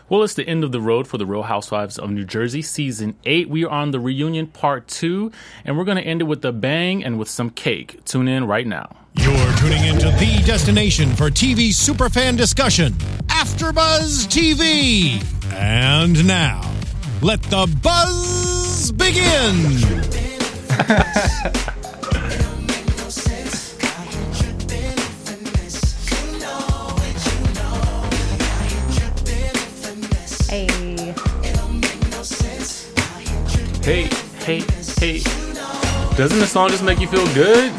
Well, it's the end of the road for the Real Housewives of New Jersey, Season 8. We are on the reunion Part 2, and we're going to end it with a bang and with some cake. Tune in right now. You're tuning into the destination for TV superfan discussion, AfterBuzz TV. And now, let the buzz begin. Hey. Doesn't the song just make you feel good?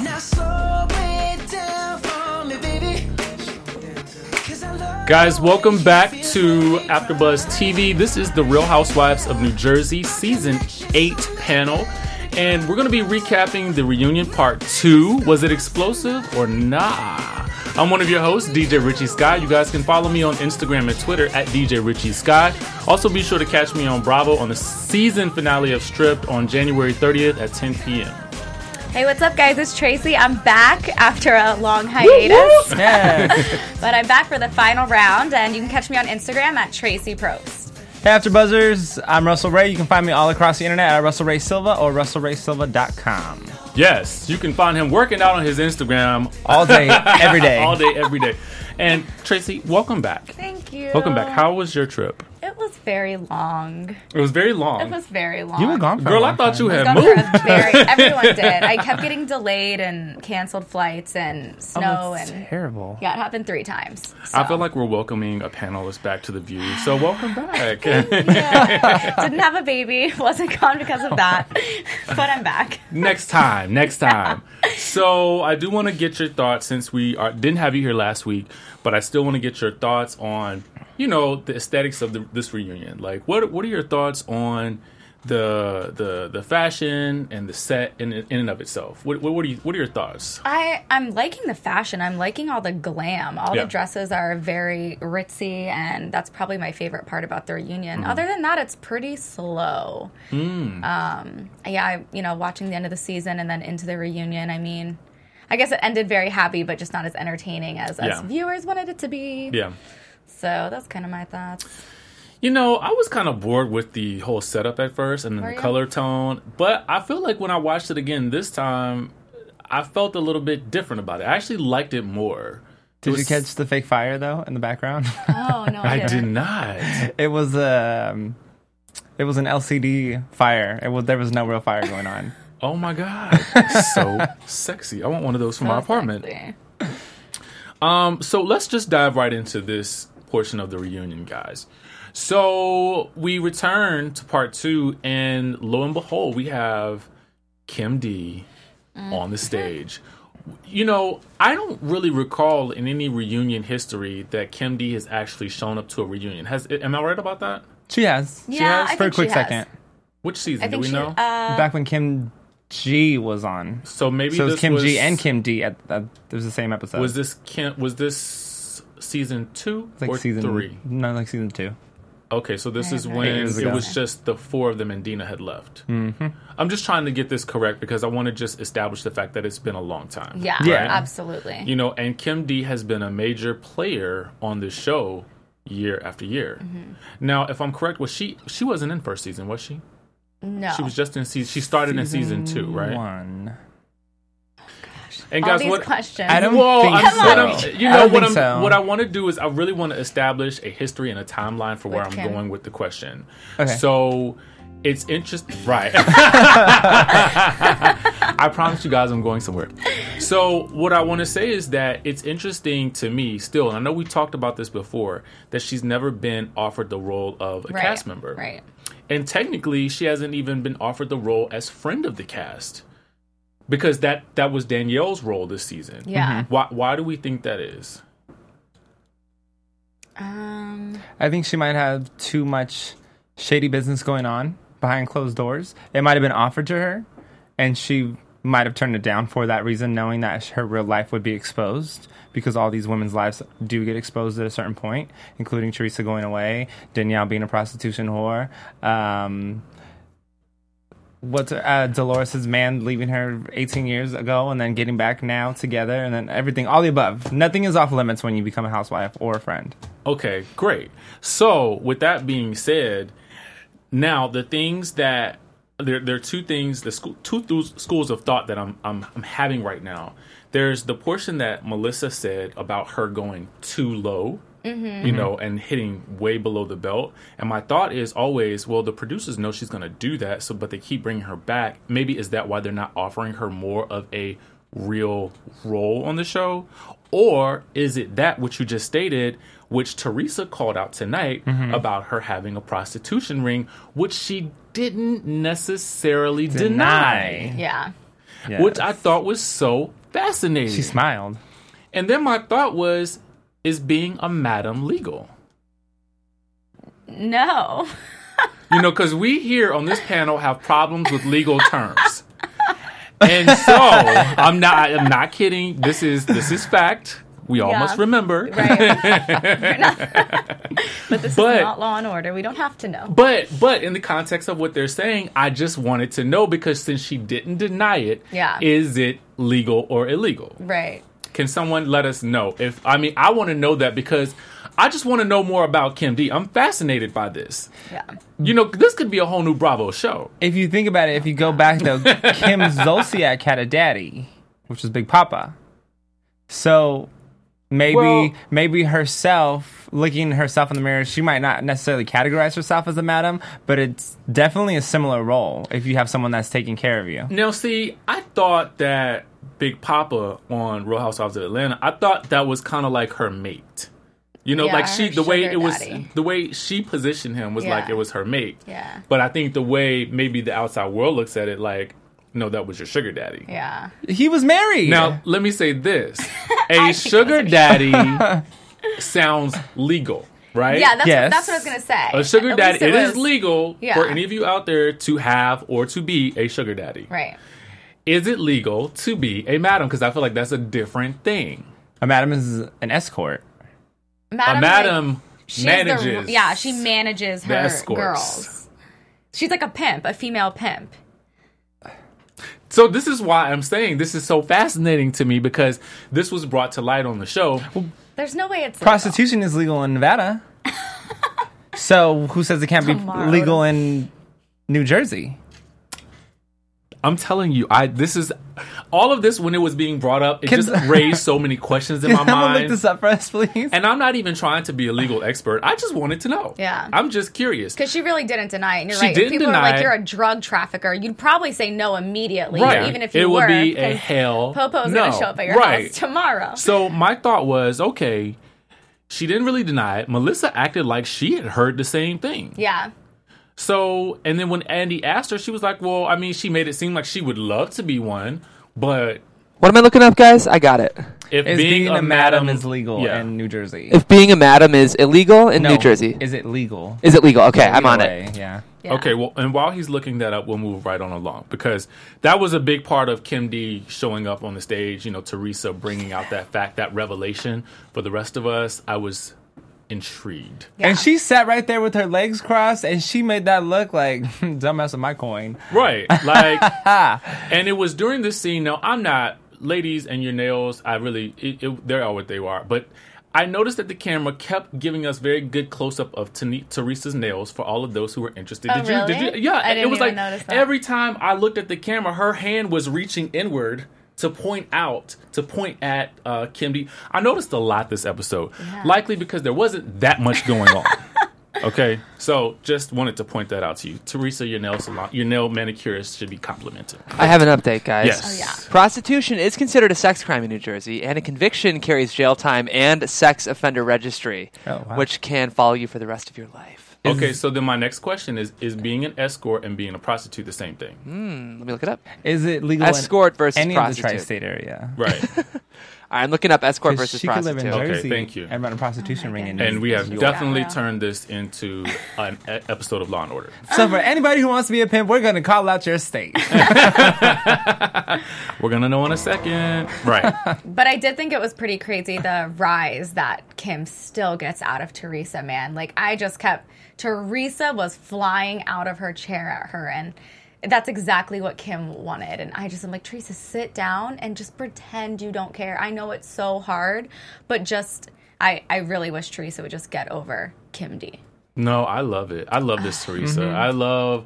Guys, welcome back to AfterBuzz TV. This is the Real Housewives of New Jersey Season 8 panel. And we're going to be recapping the reunion Part 2. Was it explosive or nah? I'm one of your hosts, DJ Richie Sky. You guys can follow me on Instagram and Twitter at DJ Richie Sky. Also, be sure to catch me on Bravo on the season finale of Stripped on January 30th at 10 p.m. Hey, what's up, guys? It's Tracy. I'm back after a long hiatus. Yeah. But I'm back for the final round, and you can catch me on Instagram at Tracy Prost. Hey, AfterBuzzers, I'm Russell Ray. You can find me all across the internet at Russell Ray Silva or RussellRaySilva.com. Yes, you can find him working out on his Instagram All day, every day. all day, every day. And Tracy, welcome back. Thank you. Welcome back. How was your trip? It was very long. It was very long. It was very long. You were gone for Girl, a I long thought time. you I was had gone moved. for everyone did. I kept getting delayed and canceled flights and snow that's and terrible. yeah, it happened 3 times. I so. feel like we're welcoming a panelist back to the View. So welcome back. Yeah. Didn't have a baby. Wasn't gone because of that. But I'm back. Next time. So I do want to get your thoughts since we didn't have you here last week, but I still want to get your thoughts on, the aesthetics of this reunion. Like, what are your thoughts on the fashion and the set in and of itself? What are your thoughts? I'm liking the fashion. I'm liking all the glam. All Yeah. the dresses are very ritzy, and that's probably my favorite part about the reunion. Other than that, it's pretty slow. Watching the end of the season and then into the reunion, I mean, I guess it ended very happy, but just not as entertaining as viewers wanted it to be. Yeah. So that's kind of my thoughts. I was kind of bored with the whole setup at first and then the color tone. But I feel like when I watched it again this time, I felt a little bit different about it. I actually liked it more. Did you catch the fake fire, though, in the background? Oh, no, I did not. It was an LCD fire. There was no real fire going on. Oh, my God. So sexy. I want one of those for my apartment. Sexy. So let's just dive right into this portion of the reunion, guys. So we return to Part 2, and lo and behold, we have Kim D on the stage. I don't really recall in any reunion history that Kim D has actually shown up to a reunion. Am I right about that? She has. Yeah, She has I for a think quick she has. second. Which season? I Do think we she, know? Back when Kim G was on. So maybe So it this was Kim G and Kim D. It was the same episode. Was this season 2 like or season 3? No, like season 2. Okay, so this is Okay. when Years it ago. was just the 4 of them and Dina had left. Mm-hmm. I'm just trying to get this correct because I want to just establish the fact that it's been a long time. Yeah, Yeah. absolutely. And Kim D has been a major player on this show year after year. Now, if I'm correct, she wasn't in first season, was she? No. She was just in season. She started in season 2, right? 1. And all guys, these what? questions. I don't Well, think I'm, so. what I'm, you know, don't what think I'm, so. what I want to do is I really want to establish a history and a timeline for where With I'm Kim. going with the question. Okay. So it's interesting, right? I promise you guys I'm going somewhere. So what I want to say is that it's interesting to me still, and I know we talked about this before, that she's never been offered the role of a cast member. Right. And technically, she hasn't even been offered the role as friend of the cast. Because that was Danielle's role this season. Yeah. Why do we think that is? I think she might have too much shady business going on behind closed doors. It might have been offered to her, and she might have turned it down for that reason, knowing that her real life would be exposed, because all these women's lives do get exposed at a certain point, including Teresa going away, Danielle being a prostitution whore. Dolores' man leaving her 18 years ago and then getting back now together, and then everything, all the above. Nothing is off limits when you become a housewife or a friend. Okay, great. So, with that being said, now the things that there are two things, two schools of thought that I'm having right now. There's the portion that Melissa said about her going too low, and hitting way below the belt. And my thought is always, well, the producers know she's going to do that, but they keep bringing her back. Maybe is that why they're not offering her more of a real role on the show? Or is it that which you just stated, which Teresa called out tonight about her having a prostitution ring, which she didn't necessarily deny. Yeah. Yes. Which I thought was so fascinating. She smiled. And then my thought was, is being a madam legal? No. Because we here on this panel have problems with legal terms. And so, I'm not kidding. This is fact. We all must remember. Right. But this is not Law and Order. We don't have to know. But in the context of what they're saying, I just wanted to know, because since she didn't deny it, is it legal or illegal? Right. Can someone let us know? I want to know that, because I just want to know more about Kim D. I'm fascinated by this. Yeah. This could be a whole new Bravo show. If you think about it, if you go back, though, Kim Zolciak had a daddy, which was Big Papa. So maybe herself, looking herself in the mirror, she might not necessarily categorize herself as a madam, but it's definitely a similar role if you have someone that's taking care of you. Now, see, I thought that Big Papa on Real Housewives of Atlanta, I thought that was kind of like her mate. Like the way she positioned him was like it was her mate. Yeah. But I think the way maybe the outside world looks at it, like, no, that was your sugar daddy. Yeah. He was married. Now, let me say this. A sugar daddy sounds legal, right? Yeah, that's what I was going to say. A sugar daddy, it is legal for any of you out there to have or to be a sugar daddy. Right. Is it legal to be a madam? Because I feel like that's a different thing. A madam is an escort. A madam manages. She manages her girls. She's like a pimp, a female pimp. So this is why I'm saying this is so fascinating to me, because this was brought to light on the show. There's no way it's legal. Prostitution is legal in Nevada. So who says it can't be legal in New Jersey? I'm telling you, all of this when it was being brought up, it just raised so many questions in my mind. Can someone look this up for us, please? And I'm not even trying to be a legal expert. I just wanted to know. Yeah. I'm just curious. Because she really didn't deny it. And you're she right. Didn't if people deny are like, you're a drug trafficker, you'd probably say no immediately. Right. Even if you were. It would be a hell Popo's going to show up at your house tomorrow. So my thought was, okay, she didn't really deny it. Melissa acted like she had heard the same thing. Yeah. So, and then when Andy asked her, she was like, well, she made it seem like she would love to be one, but... What am I looking up, guys? I got it. If being a madam is legal in New Jersey. If being a madam is illegal in New Jersey. Is it legal? Is it legal? Okay, I'm on it. Yeah. Okay, well, and while he's looking that up, we'll move right on along, because that was a big part of Kim D showing up on the stage, Teresa bringing out that fact, that revelation. For the rest of us, I was intrigued. Yeah. And she sat right there with her legs crossed, and she made that look like dumbass of my coin. Right. Like, and it was during this scene. Now, I'm not, ladies and your nails, they are what they are. But I noticed that the camera kept giving us very good close-up of Teresa's nails for all of those who were interested. Oh, really? Did you? Yeah. I didn't it was even like notice that. Every time I looked at the camera, her hand was reaching inward to point at Kim D. I noticed a lot this episode, likely because there wasn't that much going on. Okay, so just wanted to point that out to you. Teresa, your nail manicurist should be complimented. I have an update, guys. Yes. Oh, yeah. Prostitution is considered a sex crime in New Jersey, and a conviction carries jail time and sex offender registry, which can follow you for the rest of your life. Okay, so then my next question is being an escort and being a prostitute the same thing? Let me look it up. Is it legal escort versus any prostitute? Of the tri-state area? Right. I'm looking up escort versus she prostitute. Could live in Jersey okay, thank you. And run a prostitution ring in New And we have York. definitely turned this into an episode of Law and Order. So for anybody who wants to be a pimp, we're going to call out your state. We're going to know in a second. Right. But I did think it was pretty crazy, the rise that Kim still gets out of Teresa, man. Like, Teresa was flying out of her chair at her, and that's exactly what Kim wanted. And I'm like, Teresa, sit down and just pretend you don't care. I know it's so hard, but just, I really wish Teresa would just get over Kim D. No, I love it. I love this Teresa. I love,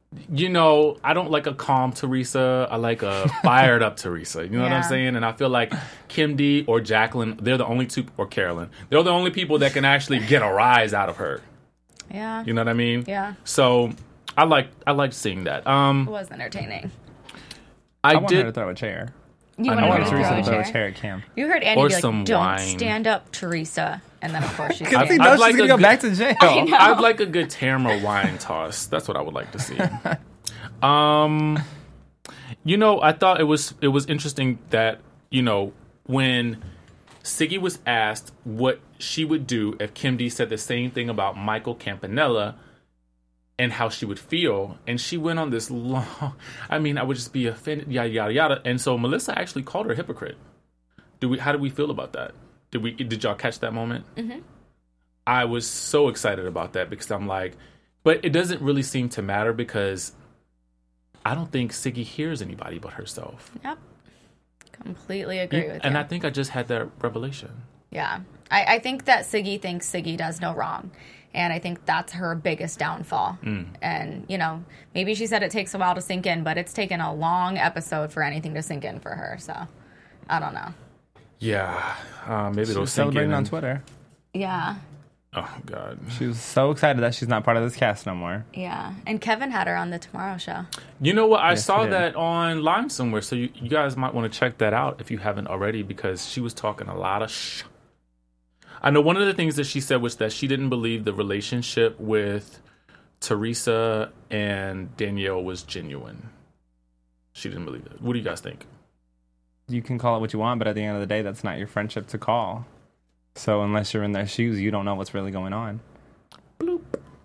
I don't like a calm Teresa. I like a fired up Teresa. You know what I'm saying? And I feel like Kim D or Jacqueline, they're the only two, or Carolyn, they're the only people that can actually get a rise out of her. Yeah. You know what I mean? Yeah. So I like seeing that. It was entertaining. I want her to throw a chair. You want Teresa to throw a chair at Kim. You heard Andy or be like, some don't wine. Stand up, Teresa. And then, of course, she's Because he knows she's going to go back to jail. I'd like a good Tamara wine toss. That's what I would like to see. I thought it was interesting that, when Siggy was asked what she would do if Kim D said the same thing about Michael Campanella and how she would feel, and she went on this long, I would just be offended, yada, yada, yada. And so Melissa actually called her a hypocrite. How do we feel about that? Did y'all catch that moment? Mm-hmm. I was so excited about that because I'm like, but it doesn't really seem to matter because I don't think Siggy hears anybody but herself. Yep. Completely agree with you. And I think I just had that revelation. Yeah. I think that Siggy thinks Siggy does no wrong. And I think that's her biggest downfall. And, maybe she said it takes a while to sink in, but it's taken a long episode for anything to sink in for her. So, I don't know. Yeah. Maybe it'll sink in. Celebrating on Twitter. Yeah. Oh, God. She was so excited that she's not part of this cast no more. Yeah. And Kevin had her on the Tomorrow Show. You know what? I saw that online somewhere. So you guys might want to check that out if you haven't already because she was talking a lot of I know one of the things that she said was that she didn't believe the relationship with Teresa and Danielle was genuine. She didn't believe it. What do you guys think? You can call it what you want, but at the end of the day, that's not your friendship to call. So unless you're in their shoes, you don't know what's really going on. Bloop.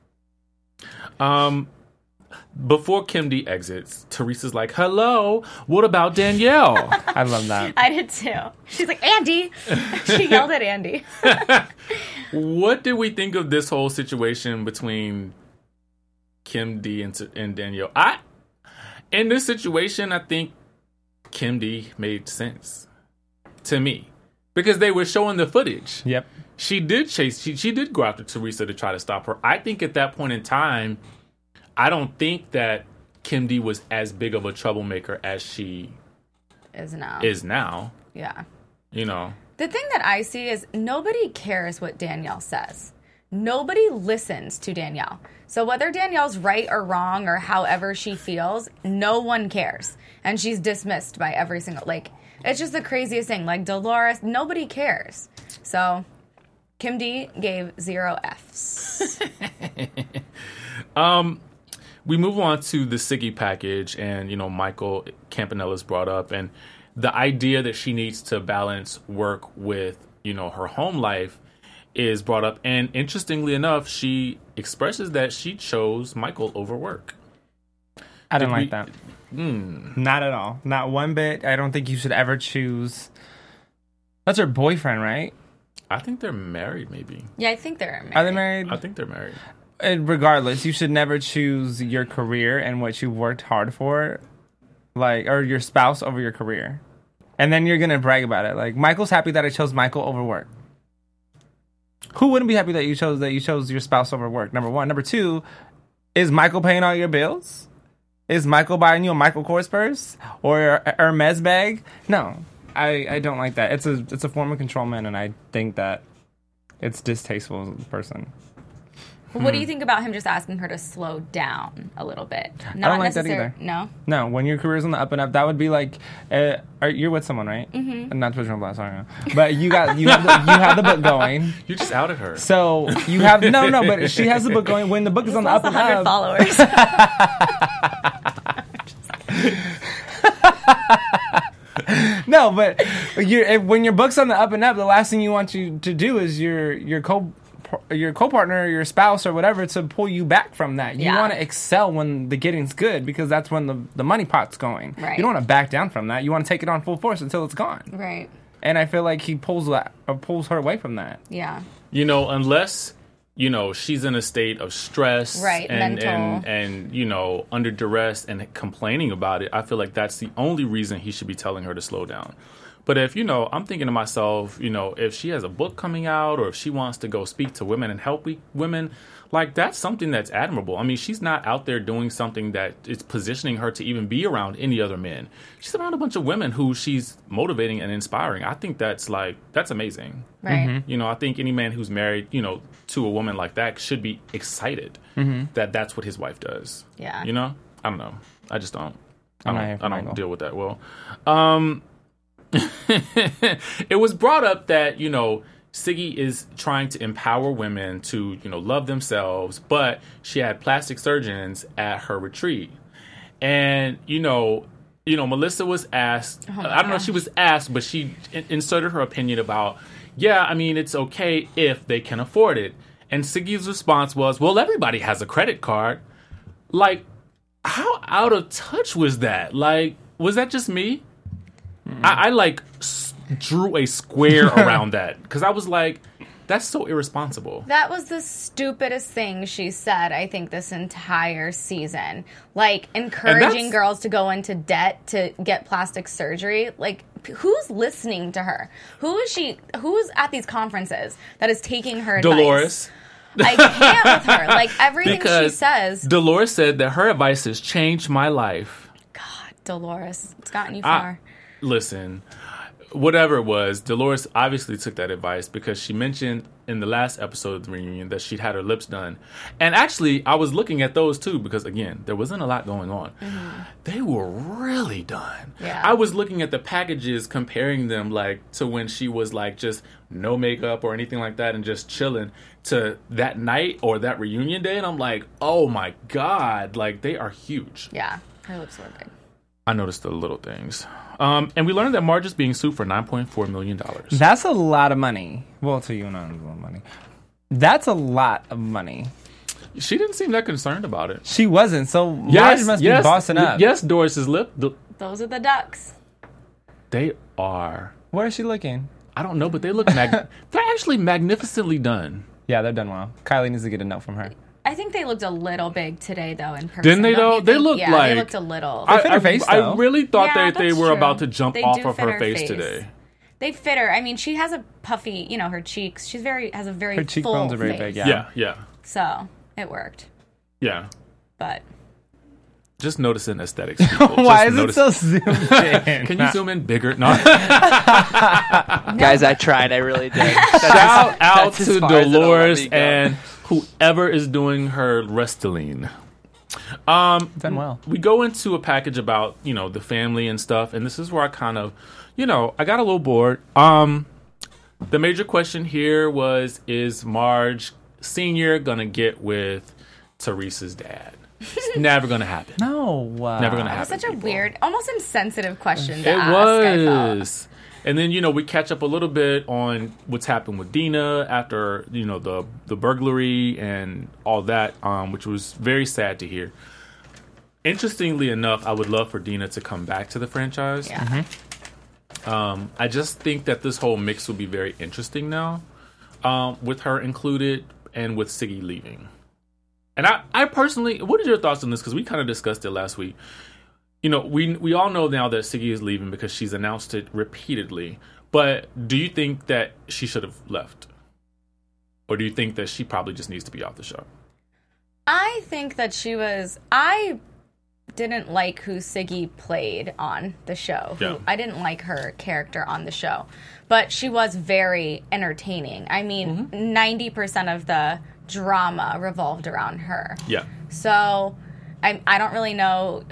Before Kim D exits, Teresa's like, hello, what about Danielle? I love that. I did too. She's like, Andy. She yelled at Andy. What did we think of this whole situation between Kim D and Danielle? In this situation, I think Kim D made sense to me because they were showing the footage. Yep. She did she did go after Teresa to try to stop her. I think at that point in time, I don't think that Kim D was as big of a troublemaker as she is now. Yeah. The thing that I see is nobody cares what Danielle says. Nobody listens to Danielle. So whether Danielle's right or wrong or however she feels, no one cares. And she's dismissed by every single, it's just the craziest thing. Like Dolores, nobody cares. So Kim D gave 0 Fs. We move on to the Siggy package, and Michael Campanella's brought up, and the idea that she needs to balance work with her home life is brought up. And interestingly enough, she expresses that she chose Michael over work. I don't like that. Not at all. Not one bit. I don't think you should ever choose. That's her boyfriend, right? I think they're married, maybe. Yeah, I think they're married. Are they married? I think they're married. And regardless, you should never choose your career and what you worked hard for, or your spouse over your career. And then you're going to brag about it. Like, Michael's happy that I chose Michael over work. Who wouldn't be happy that you chose your spouse over work? Number one. Number two, is Michael paying all your bills? Is Michael buying you a Michael Kors purse or a Hermes bag? No, I don't like that. It's a form of controlment, and I think that it's distasteful as a person. What do you think about him just asking her to slow down a little bit? I don't like that either. No? No, when your career's on the up and up, that would be like, you're with someone, right? Mm-hmm. Not to put you on blast, sorry. But you have the book going. You just outed her. So you have, but she has the book going. When the book is on the up and up. 100 followers. No, but when your book's on the up and up, the last thing you want you to do is your co-partner or your spouse or whatever to pull you back from that. You want to excel when the getting's good because that's when the money pot's going. Right. You don't want to back down from that. You want to take it on full force until it's gone. Right. And I feel like he pulls her away from that. Yeah. Unless you know, she's in a state of stress, right, and you know, under duress and complaining about it, I feel like that's the only reason he should be telling her to slow down. But if, you know, I'm thinking to myself, you know, if she has a book coming out or if she wants to go speak to women and help women, like, that's something that's admirable. I mean, she's not out there doing something that is positioning her to even be around any other men. She's around a bunch of women who she's motivating and inspiring. I think that's amazing. Right. Mm-hmm. You know, I think any man who's married, you know, to a woman like that should be excited that that's what his wife does. Yeah. You know? I don't know. I just don't. I don't deal with that well. It was brought up that, you know, Siggy is trying to empower women to, you know, love themselves, but she had plastic surgeons at her retreat. And, you know, Melissa was asked, I don't know if she was asked, but she inserted her opinion about, yeah, I mean, it's okay if they can afford it. And Siggy's response was, well, everybody has a credit card. Like, how out of touch was that? Like, was that just me? I like drew a square around that because I was like, that's so irresponsible. That was the stupidest thing she said, I think, this entire season. Like, encouraging girls to go into debt to get plastic surgery. Like, who's listening to her? Who's at these conferences that is taking her advice? Dolores. I can't with her. Like, everything because she says. Dolores said that her advice has changed my life. God, Dolores. It's gotten you far. Listen, whatever it was, Dolores obviously took that advice because she mentioned in the last episode of the reunion that she'd had her lips done. And actually, I was looking at those too because, again, there wasn't a lot going on. Mm-hmm. They were really done. Yeah. I was looking at the packages, comparing them like to when she was like just no makeup or anything like that and just chilling to that night or that reunion day. And I'm like, oh my God, like they are huge. Yeah, her lips were big. I noticed the little things. And we learned that Marge is being sued for $9.4 million. That's a lot of money. Well, to you, not a lot of money. That's a lot of money. She didn't seem that concerned about it. She wasn't. So Marge must be bossing up. Yes, Doris's lip. Those are the ducks. They are. Where is she looking? I don't know, but they look they're actually magnificently done. Yeah, they're done well. Kylie needs to get a note from her. I think they looked a little big today, though, in person. Didn't they, though? They looked they looked a little. They fit her face, though. I really thought that they were about to jump off of her face today. They fit her. I mean, she has a puffy, you know, her cheeks. Has a very her cheekbones full are very face. big, Yeah. So, it worked. Yeah. But. Just noticing aesthetics. Why is it so zoomed in? Can you zoom in bigger? No. Guys, I tried. I really did. Shout out to Dolores and whoever is doing her Restylane. Done well. We go into a package about, you know, the family and stuff, and this is where I kind of, you know, I got a little bored. The major question here was, is Marge Sr. gonna get with Teresa's dad? It's never gonna happen. No. Never gonna happen. Such a weird, almost insensitive question to ask. It was. And then, you know, we catch up a little bit on what's happened with Dina after, you know, the burglary and all that, which was very sad to hear. Interestingly enough, I would love for Dina to come back to the franchise. Yeah. Mm-hmm. I just think that this whole mix will be very interesting now, with her included and with Siggy leaving. And I personally, what are your thoughts on this? Because we kind of discussed it last week. You know, we all know now that Siggy is leaving because she's announced it repeatedly. But do you think that she should have left? Or do you think that she probably just needs to be off the show? I think that I didn't like who Siggy played on the show. Yeah. I didn't like her character on the show. But she was very entertaining. I mean, 90% of the drama revolved around her. Yeah. So I don't really know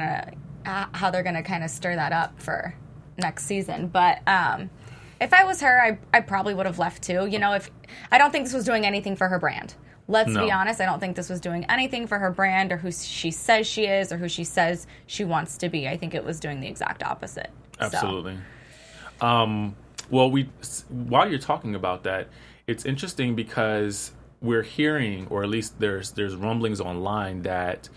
how they're gonna kind of stir that up for next season. But if I was her, I probably would have left too. You know, I don't think this was doing anything for her brand. Let's be honest. I don't think this was doing anything for her brand or who she says she is or who she says she wants to be. I think it was doing the exact opposite. Absolutely. So. Well, while you're talking about that, it's interesting because we're hearing, or at least there's rumblings online that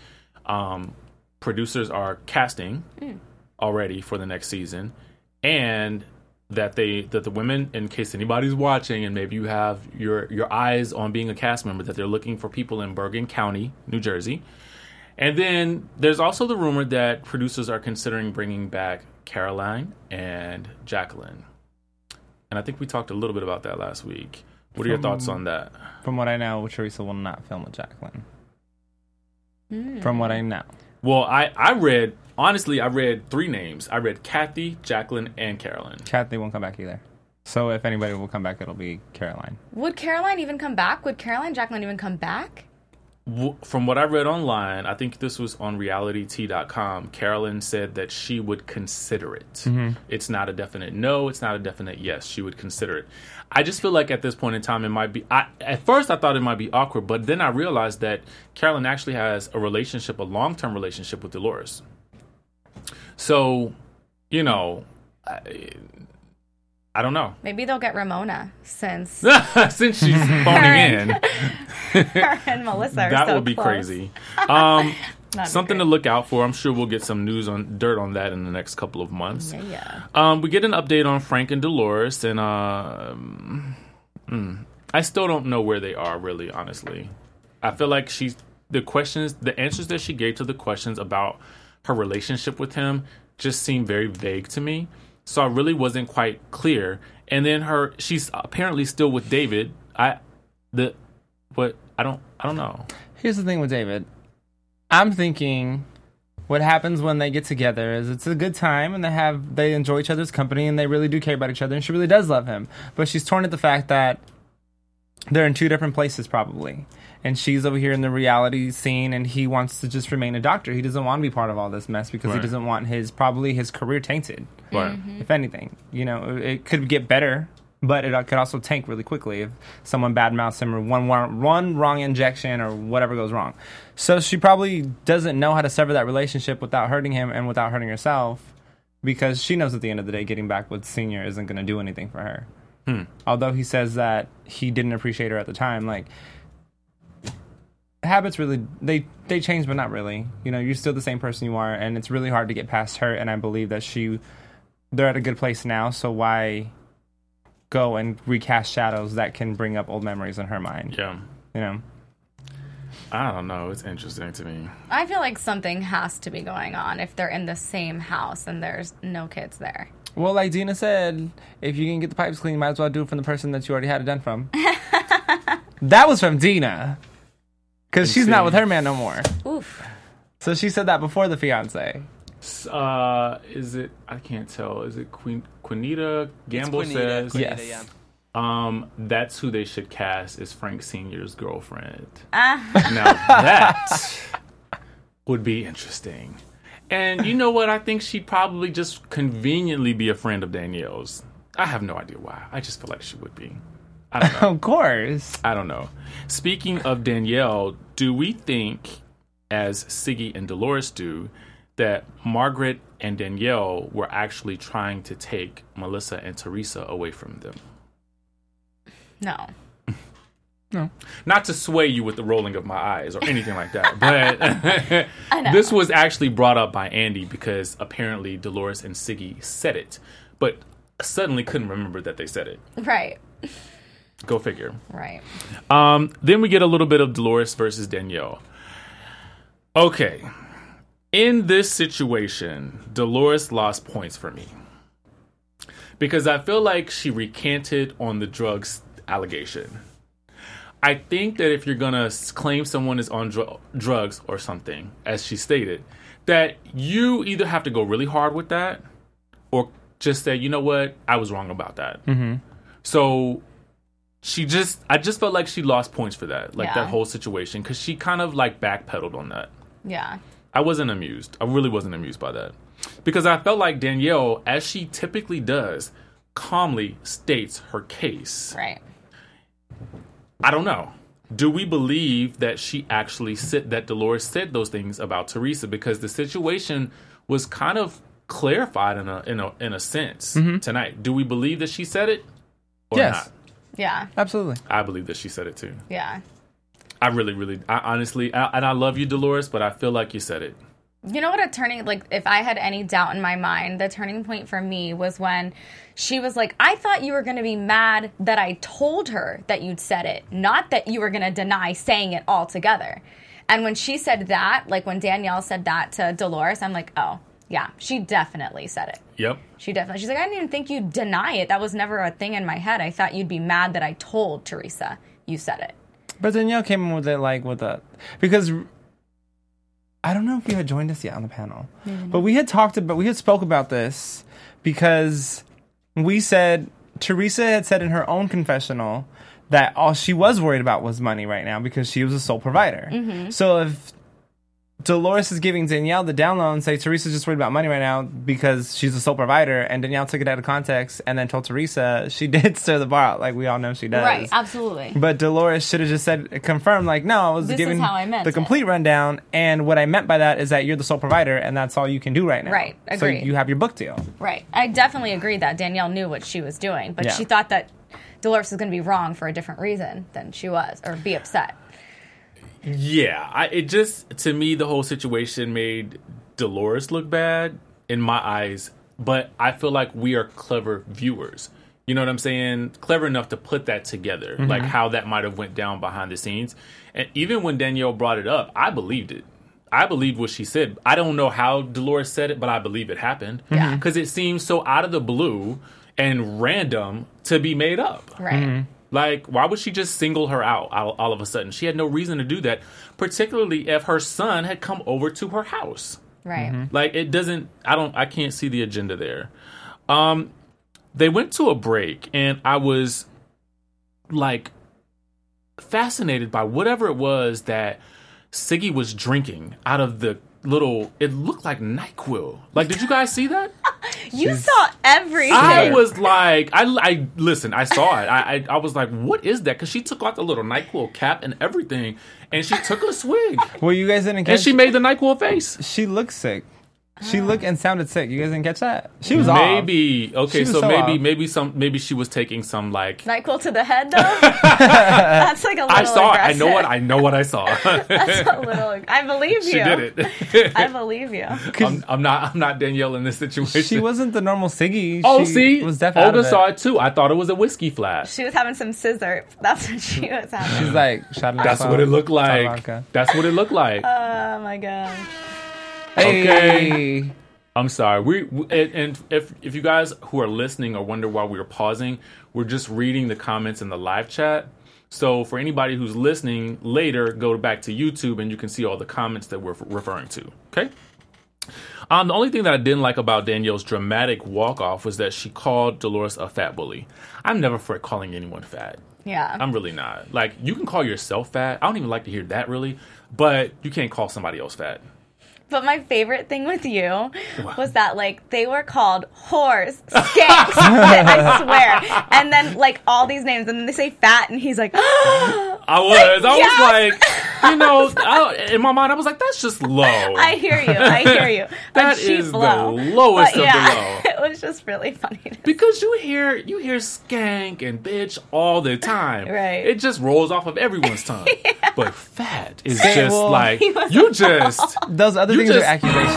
producers are casting already for the next season, and that the women, in case anybody's watching and maybe you have your eyes on being a cast member, that they're looking for people in Bergen County, New Jersey. And then there's also the rumor that producers are considering bringing back Caroline and Jacqueline. And I think we talked a little bit about that last week. What are your thoughts on that? From what I know, Teresa will not film with Jacqueline. From what I know. Well, I read 3 names. I read Kathy, Jacqueline, and Caroline. Kathy won't come back either. So if anybody will come back, it'll be Caroline. Would Caroline even come back? Would Caroline and Jacqueline even come back? From what I read online, I think this was on realityt.com, Caroline said that she would consider it. Mm-hmm. It's not a definite no. It's not a definite yes. She would consider it. I just feel like at this point in time, it might be... At first, I thought it might be awkward, but then I realized that Caroline actually has a long-term relationship with Dolores. So, you know... I don't know. Maybe they'll get Ramona since she's phoning in. Her and Melissa are that so would be close. Crazy. Something to look out for. I'm sure we'll get some dirt on that in the next couple of months. Yeah. We get an update on Frank and Dolores, and I still don't know where they are, really, honestly. I feel like the answers that she gave to the questions about her relationship with him just seemed very vague to me. So I really wasn't quite clear. And then she's apparently still with David. I don't know. Here's the thing with David. I'm thinking what happens when they get together is it's a good time and they enjoy each other's company and they really do care about each other and she really does love him. But she's torn at the fact that they're in 2 different places probably. And she's over here in the reality scene and he wants to just remain a doctor. He doesn't want to be part of all this mess because he doesn't want his career tainted. Right. If anything, it could get better, but it could also tank really quickly if someone badmouths him or one wrong injection or whatever goes wrong. So she probably doesn't know how to sever that relationship without hurting him and without hurting herself because she knows at the end of the day getting back with Senior isn't going to do anything for her. Although he says that he didn't appreciate her at the time, like... Habits really, they change, but not really. You're still the same person you are, and it's really hard to get past her, and I believe that they're at a good place now, so why go and recast shadows that can bring up old memories in her mind? Yeah. I don't know. It's interesting to me. I feel like something has to be going on if they're in the same house and there's no kids there. Well, like Dina said, if you can get the pipes clean, you might as well do it from the person that you already had it done from. That was from Dina. Because she's not with her man no more. Oof. So she said that before the fiance. Is it? I can't tell. Is it Quinita Gamble says? Yes. Yeah. That's who they should cast as Frank Sr.'s girlfriend. Now that would be interesting. And you know what? I think she'd probably just conveniently be a friend of Danielle's. I have no idea why. I just feel like she would be. I don't know. Of course. I don't know. Speaking of Danielle, do we think, as Siggy and Dolores do, that Margaret and Danielle were actually trying to take Melissa and Teresa away from them? No. No. Not to sway you with the rolling of my eyes or anything like that, but this was actually brought up by Andy because apparently Dolores and Siggy said it, but suddenly couldn't remember that they said it. Right. Go figure. Right. Then we get a little bit of Dolores versus Danielle. Okay. In this situation, Dolores lost points for me. Because I feel like she recanted on the drugs allegation. I think that if you're going to claim someone is on drugs or something, as she stated, that you either have to go really hard with that or just say, you know what, I was wrong about that. Mm-hmm. So... I just felt like she lost points for that, that whole situation, because she kind of backpedaled on that. Yeah. I wasn't amused. I really wasn't amused by that. Because I felt like Danielle, as she typically does, calmly states her case. Right. I don't know. Do we believe that she actually that Dolores said those things about Teresa? Because the situation was kind of clarified in a sense tonight. Do we believe that she said it or not? Yeah. Absolutely. I believe that she said it too. Yeah. I really, I honestly, and I love you, Dolores, but I feel like you said it. You know what if I had any doubt in my mind, the turning point for me was when she was like, I thought you were going to be mad that I told her that you'd said it, not that you were going to deny saying it altogether. And when she said that, like when Danielle said that to Dolores, I'm like, oh, yeah, she definitely said it. Yep. She's like, I didn't even think you'd deny it. That was never a thing in my head. I thought you'd be mad that I told Teresa you said it. But Danielle came in with it because I don't know if you had joined us yet on the panel, but we had spoke about this because we said Teresa had said in her own confessional that all she was worried about was money right now because she was a sole provider. Mm-hmm. So if Dolores is giving Danielle the down low and say Teresa's just worried about money right now because she's a sole provider, and Danielle took it out of context and then told Teresa, she did stir the bar out, like we all know she does. Right, absolutely. But Dolores should have just confirmed, like, no, I was giving the complete rundown, and what I meant by that is that you're the sole provider and that's all you can do right now. Right, agreed. So you have your book deal. Right. I definitely agree that Danielle knew what she was doing, but she thought that Dolores was going to be wrong for a different reason than she was, or be upset. Yeah, to me, the whole situation made Dolores look bad in my eyes, but I feel like we are clever viewers. You know what I'm saying? Clever enough to put that together, like how that might have went down behind the scenes. And even when Danielle brought it up, I believed it. I believed what she said. I don't know how Dolores said it, but I believe it happened. Yeah. Because it seems so out of the blue and random to be made up. Right. Mm-hmm. Like, why would she just single her out all of a sudden? She had no reason to do that, particularly if her son had come over to her house. Right. Mm-hmm. Like, I can't see the agenda there. They went to a break, and I was, like, fascinated by whatever it was that Siggy was drinking out of the it looked like NyQuil. Like, did you guys see that? You saw everything. I was like, listen, I saw it. I was like, what is that? Because she took out the little NyQuil cap and everything, and she took a swig. Well, you guys didn't catch. And she made the NyQuil face. She looked sick. She looked and sounded sick. You guys didn't catch that? She was maybe off. Okay, so maybe she was taking some like NyQuil to the head though. That's like a little. I saw aggressive. it. I know what I saw. That's a little. I believe you. She did it. I believe you. I'm not Danielle in this situation. She wasn't the normal Siggy. She was definitely Olga saw it too. I thought it was a whiskey flash. She was having some scissor. That's what she was having. She's like, that's what it looked like. That's what it looked like. Oh my gosh. Okay. I'm sorry. And if you guys who are listening or wonder why we were pausing, we're just reading the comments in the live chat. So for anybody who's listening later, go back to YouTube and you can see all the comments that we're referring to. Okay. The only thing that I didn't like about Danielle's dramatic walk-off was that she called Dolores a fat bully. I'm never for calling anyone fat. Yeah. I'm really not. Like, you can call yourself fat. I don't even like to hear that, really. But you can't call somebody else fat. But my favorite thing with you was that, like, they were called whores, skanks, I swear. And then, like, all these names, and then they say fat, and he's like, I was like, you know, in my mind, I was like, that's just low. I hear you. That is low. The lowest of the low. It was just really funny. Because you hear skank and bitch all the time. Right. It just rolls off of everyone's tongue. Yeah. But fat is just like, you just... Those other things are accusations.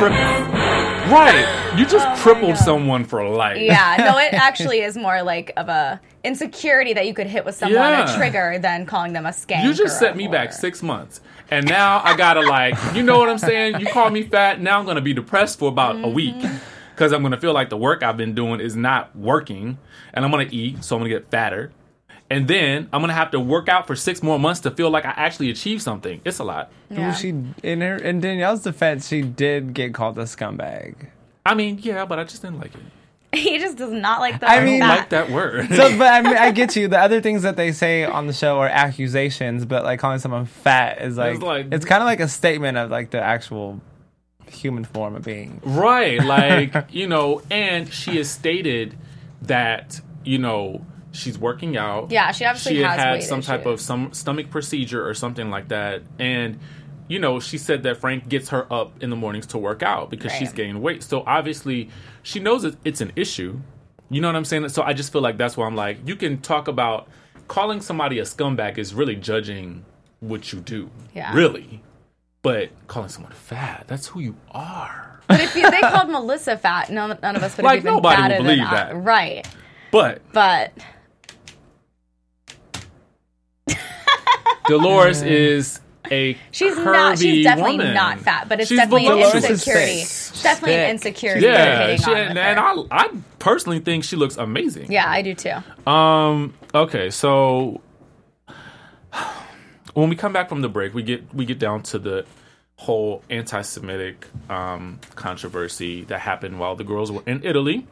Right. You just crippled someone for life. Yeah. No, it actually is more like of a insecurity that you could hit with someone, a trigger, than calling them a skank. You just set me back 6 months. And now I gotta, like, you know what I'm saying? You call me fat, now I'm gonna be depressed for about a week. Because I'm gonna feel like the work I've been doing is not working. And I'm gonna eat, so I'm gonna get fatter. And then I'm going to have to work out for 6 more months to feel like I actually achieved something. It's a lot. Yeah. In Danielle's defense, she did get called a scumbag. I mean, yeah, but I just didn't like it. He just does not like that. I don't like that word. But I get you. The other things that they say on the show are accusations, but like calling someone fat is like it's kind of like a statement of like the actual human form of being. Right. Like, you know, and she has stated that, you know, she's working out. Yeah, she obviously has had some type of stomach procedure or something like that. And, you know, she said that Frank gets her up in the mornings to work out because she's gaining weight. So obviously she knows it's an issue. You know what I'm saying? So I just feel like that's why I'm like, you can talk about calling somebody a scumbag is really judging what you do. Yeah. Really. But calling someone fat, that's who you are. But if they called Melissa fat, none of us would have even batted would believe that. Right. But Dolores is she's curvy definitely woman. Not fat, but it's definitely an insecurity. It's definitely an insecurity. Yeah, and I personally think she looks amazing. Yeah, I do too. Okay, so when we come back from the break, we get down to the whole anti-Semitic controversy that happened while the girls were in Italy.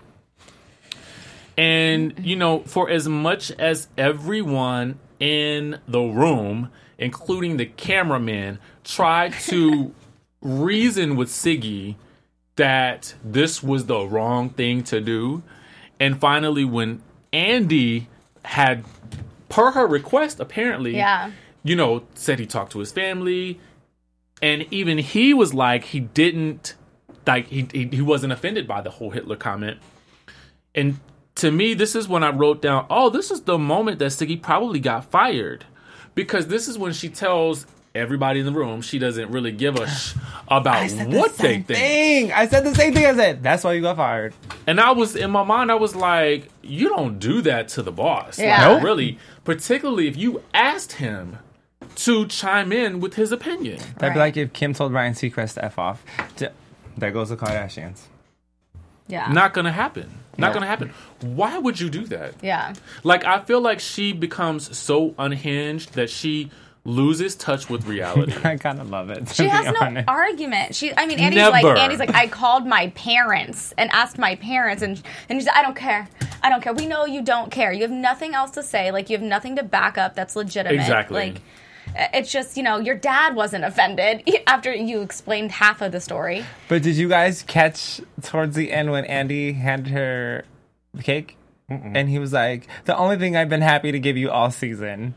And, for as much as everyone in the room, including the cameraman, tried to reason with Siggy that this was the wrong thing to do, and finally when Andy had, per her request apparently, said he talked to his family, and even he was like, he didn't, like, he wasn't offended by the whole Hitler comment. And to me, this is when I wrote down, this is the moment that Siggy probably got fired. Because this is when she tells everybody in the room she doesn't really give a about what they think. I said the same thing. I said, that's why you got fired. And in my mind, I was like, you don't do that to the boss. Yeah. Like, really, particularly if you asked him to chime in with his opinion. That'd be like if Kim told Ryan Seacrest to F off. There goes the Kardashians. Yeah. Not going to happen. Not going to happen. Why would you do that? Yeah. Like, I feel like she becomes so unhinged that she loses touch with reality. I kind of love it. She has no argument. Andy's like, I called my parents and asked my parents, and she said, I don't care. We know you don't care. You have nothing else to say. Like, you have nothing to back up that's legitimate. Exactly. Like, it's just, your dad wasn't offended after you explained half of the story. But did you guys catch towards the end when Andy handed her the cake? Mm-mm. And he was like, the only thing I've been happy to give you all season.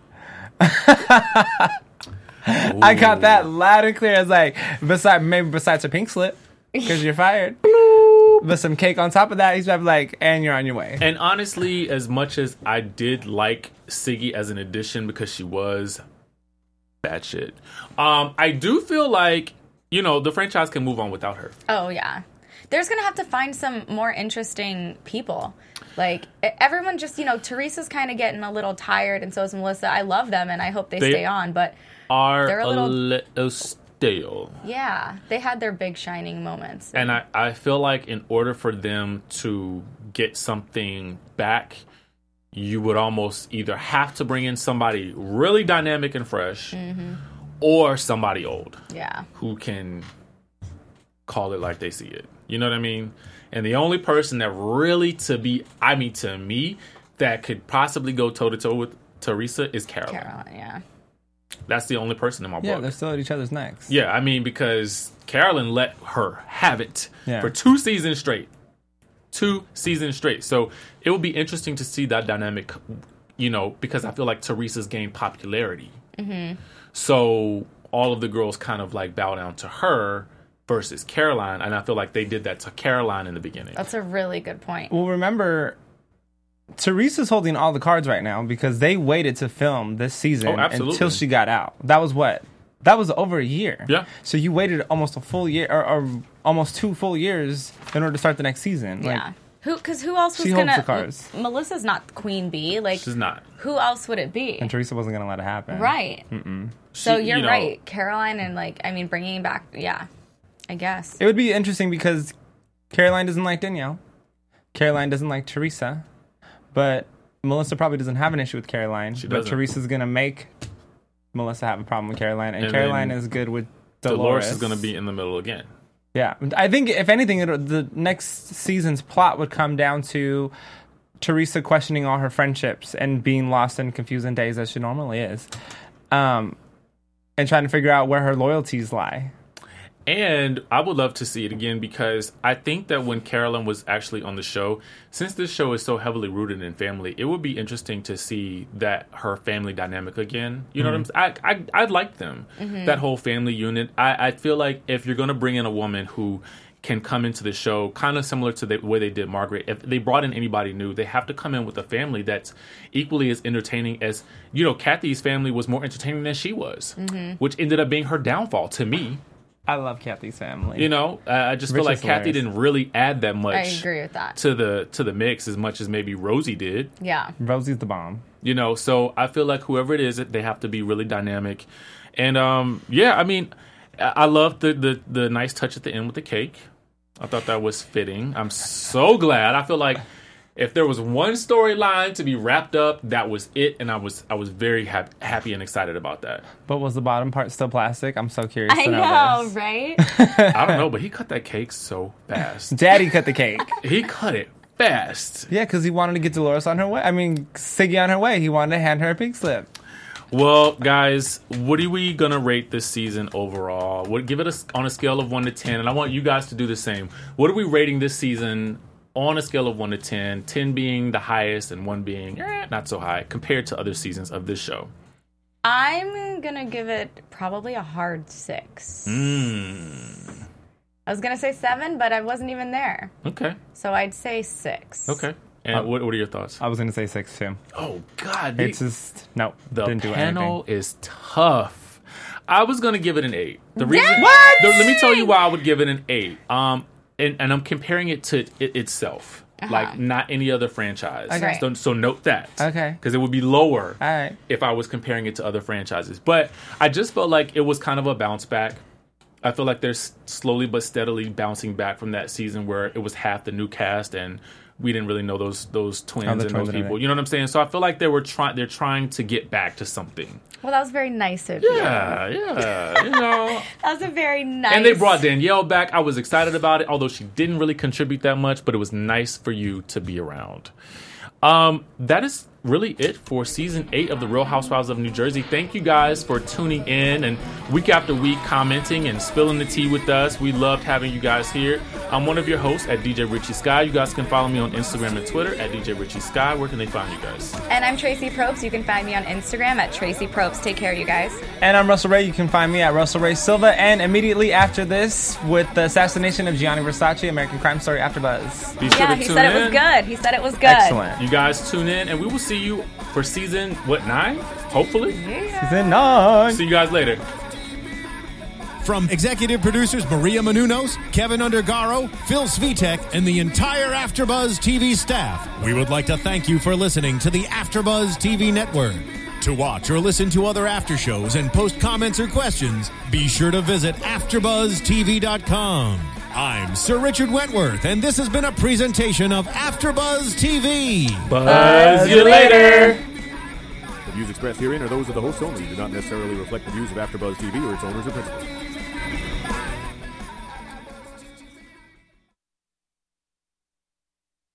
I got that loud and clear. I was like, besides a pink slip, because you're fired. But some cake on top of that, he's like, and you're on your way. And honestly, as much as I did like Siggy as an addition because she was bad shit, I do feel like, the franchise can move on without her. Oh, yeah. There's going to have to find some more interesting people. Like, everyone just, Teresa's kind of getting a little tired, and so is Melissa. I love them, and I hope they stay on, but they're a little stale. Yeah, they had their big shining moments. And I feel like in order for them to get something back, you would almost either have to bring in somebody really dynamic and fresh, or somebody old. Yeah. Who can call it like they see it. You know what I mean? And the only person that really, to me, that could possibly go toe-to-toe with Teresa is Caroline. Caroline, yeah. That's the only person in my book. Yeah, they're still at each other's necks. Yeah, I mean, because Carolyn let her have it for 2 seasons straight. 2 seasons straight. So it will be interesting to see that dynamic, because I feel like Teresa's gained popularity. Mm-hmm. So all of the girls kind of like bow down to her versus Caroline, and I feel like they did that to Caroline in the beginning. That's a really good point. Well, remember, Teresa's holding all the cards right now because they waited to film this season until she got out. That was what? That was over a year. Yeah. So you waited almost a full year, or almost 2 full years in order to start the next season. Yeah. Because who else was going to... Melissa's not Queen Bee. Like, she's not. Who else would it be? And Teresa wasn't going to let it happen. Right. So you're right. Caroline and, bringing back... Yeah, I guess. It would be interesting because Caroline doesn't like Danielle. Caroline doesn't like Teresa. But Melissa probably doesn't have an issue with Caroline. But Teresa's going to make Melissa have a problem with Caroline. And Caroline is good with Dolores. Dolores is going to be in the middle again. Yeah. I think, if anything, the next season's plot would come down to Teresa questioning all her friendships and being lost and confused in days as she normally is. And trying to figure out where her loyalties lie. And I would love to see it again because I think that when Carolyn was actually on the show, since this show is so heavily rooted in family, it would be interesting to see that her family dynamic again. You know what I'm saying? I like them. That whole family unit. I feel like if you're going to bring in a woman who can come into the show, kind of similar to the way they did Margaret, if they brought in anybody new, they have to come in with a family that's equally as entertaining as, Kathy's family was more entertaining than she was, which ended up being her downfall to me. I love Kathy's family. You know, I just feel like Kathy didn't really add that much. I agree with that. To the mix as much as maybe Rosie did. Yeah. Rosie's the bomb. You know, so I feel like whoever it is, they have to be really dynamic. And I mean, I love the nice touch at the end with the cake. I thought that was fitting. I'm so glad. I feel like if there was one storyline to be wrapped up, that was it, and I was very happy and excited about that. But was the bottom part still plastic? I'm so curious to know know, right? I don't know, but he cut that cake so fast. Daddy cut the cake. He cut it fast. Yeah, because he wanted to get Dolores on her way. I mean, Siggy on her way. He wanted to hand her a pink slip. Well, guys, what are we going to rate this season overall? Give it on a scale of 1 to 10, and I want you guys to do the same. What are we rating this season on a scale of 1 to 10, 10 being the highest and 1 being not so high compared to other seasons of this show? I'm going to give it probably a hard 6. I was going to say 7, but I wasn't even there. Okay. So I'd say 6. Okay. And what are your thoughts? I was going to say 6, too. Oh, God. It's just, no, the didn't do panel anything. is tough. I was going to give it an 8. The reason, let me tell you why I would give it an 8. And I'm comparing it to it itself, like not any other franchise. Okay. So note that. Okay. Because it would be lower All right. if I was comparing it to other franchises. But I just felt like it was kind of a bounce back. I feel like they're slowly but steadily bouncing back from that season where it was half the new cast and we didn't really know those twins and those people. You know what I'm saying? So I feel like they're trying to get back to something. Well, that was very nice of you. Yeah, you know. That was a very nice. And they brought Danielle back. I was excited about it, although she didn't really contribute that much, but it was nice for you to be around. That is really it for season 8 of The Real Housewives of New Jersey. Thank you guys for tuning in and week after week commenting and spilling the tea with us. We loved having you guys here. I'm one of your hosts at DJ Richie Sky. You guys can follow me on Instagram and Twitter at DJ Richie Sky. Where can they find you guys? And I'm Tracy Probst. You can find me on Instagram at Tracy Probst. Take care, you guys. And I'm Russell Ray. You can find me at Russell Ray Silva. And immediately after this, with the assassination of Gianni Versace, American Crime Story AfterBuzz. Be sure to he tune said in. it was good. He said it was good. Excellent. You guys tune in, and we will see you for season, 9? Hopefully. Yeah. Season 9. See you guys later. From executive producers Maria Menounos, Kevin Undergaro, Phil Svitek, and the entire AfterBuzz TV staff, we would like to thank you for listening to the AfterBuzz TV network. To watch or listen to other after shows and post comments or questions, be sure to visit AfterBuzzTV.com. I'm Sir Richard Wentworth, and this has been a presentation of AfterBuzz TV. Buzz you later. The views expressed herein are those of the hosts only. Do not necessarily reflect the views of AfterBuzz TV or its owners or principals.